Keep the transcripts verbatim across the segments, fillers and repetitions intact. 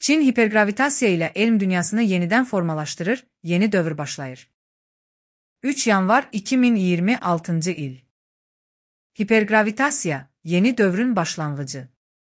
Çin hipergravitasiya ilə elm dünyasını yenidən formalaşdırır, yeni dövr başlayır. üç yanvar iki min iyirmi altıncı il. Hipergravitasiya, yeni dövrün başlanğıcı.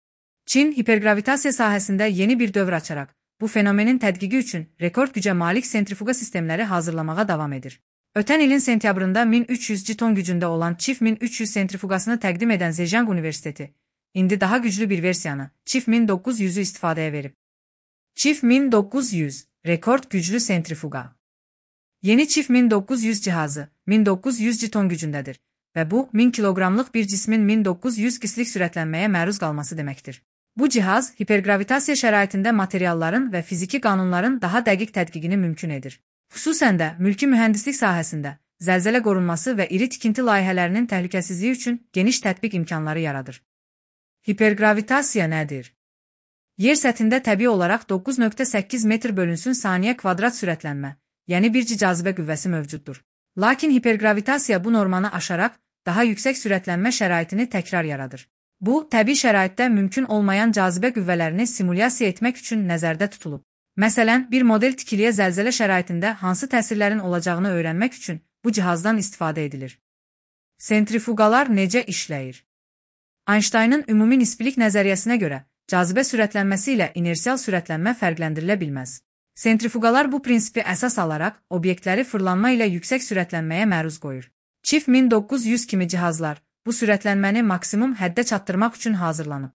Çin hipergravitasiya sahəsində yeni bir dövr açaraq, bu fenomenin tədqiqi üçün rekord gücə malik sentrifuqa sistemləri hazırlamağa davam edir. Ötən ilin sentyabrında min üç yüz ton gücündə olan Çift min üç yüz sentrifuqasını təqdim edən Zhejiang Universiteti, indi daha güclü bir versiyanı, Çift min doqquz yüzü istifadəyə verib. Çift min doqquz yüz, rekord güclü sentrifuqa. Yeni Çift min doqquz yüz cihazı, min doqquz yüz ton gücündədir və bu, min kiloqramlıq bir cismin min doqquz yüz qislik sürətlənməyə məruz qalması deməkdir. Bu cihaz, hipergravitasiya şəraitində materialların və fiziki qanunların daha dəqiq tədqiqini mümkün edir. Xüsusən də mülki mühəndislik sahəsində, zəlzələ qorunması və iri tikinti layihələrinin təhlükəsizliyi üçün geniş tətbiq imkanları yaradır. Hipergravitasiya nədir? Yer səthində təbii olaraq doqquz nöqtə səkkiz metr bölünsün saniyə kvadrat sürətlənmə, yəni bir cazibə qüvvəsi mövcuddur. Lakin hipergravitasiya bu normanı aşaraq, daha yüksək sürətlənmə şəraitini təkrar yaradır. Bu, təbii şəraitdə mümkün olmayan cazibə qüvvələrini simulyasiya etmək üçün nəzərdə tutulub. Məsələn, bir model tikiliyə zəlzələ şəraitində hansı təsirlərin olacağını öyrənmək üçün bu cihazdan istifadə edilir. Sentrifuqalar necə işləyir? Einsteinın ümumi nisbilik nəzəriyyəsinə görə, cazibə sürətlənməsi ilə inersial sürətlənmə fərqləndirilə bilməz. Sentrifuqalar bu prinsipi əsas alaraq, obyektləri fırlanma ilə yüksək sürətlənməyə məruz qoyur. Çift min doqquz yüz kimi cihazlar, bu sürətlənməni maksimum həddə çatdırmaq üçün hazırlanıb.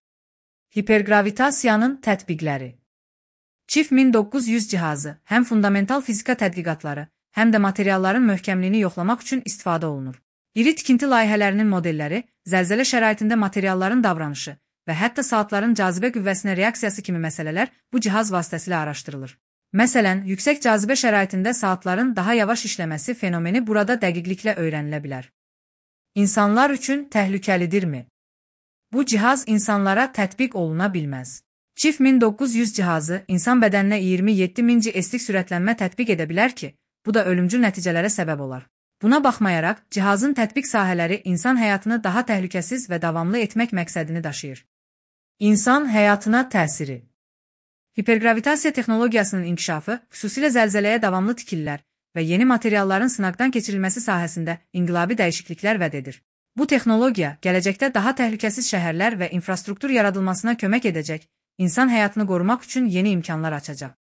Hipergravitasiyanın tətbiqləri. Çift min doqquz yüz cihazı həm fundamental fizika tədqiqatları, həm də materialların möhkəmliyini yoxlamaq üçün istifadə olunur. İri tikinti layihələrinin modelləri, zəlzələ şəraitində materialların davranışı və hətta saatların cazibə qüvvəsinə reaksiyası kimi məsələlər bu cihaz vasitəsilə araşdırılır. Məsələn, yüksək cazibə şəraitində saatların daha yavaş işləməsi fenomeni burada dəqiqliklə öyrənilə bilər. İnsanlar üçün təhlükəlidirmi? Bu cihaz insanlara tətbiq oluna bilməz. Çift min doqquz yüz cihazı insan bədəninə iyirmi yeddi min G S-lik sürətlənmə tətbiq edə bilər ki, bu da ölümcül nəticələrə səbəb olar. Buna baxmayaraq, cihazın tətbiq sahələri insan həyatını daha təhlükəsiz və davamlı etmək məqsədini daşıyır. İnsan həyatına təsiri. Hipergravitasiya texnologiyasının inkişafı, xüsusilə zəlzələyə davamlı tikililər və yeni materialların sınaqdan keçirilməsi sahəsində inqilabi dəyişikliklər vəd edir. Bu texnologiya gələcəkdə daha təhlükəsiz şəhərlər və infrastruktur yaradılmasına kömək edəcək, insan həyatını qorumaq üçün yeni imkanlar açacaq.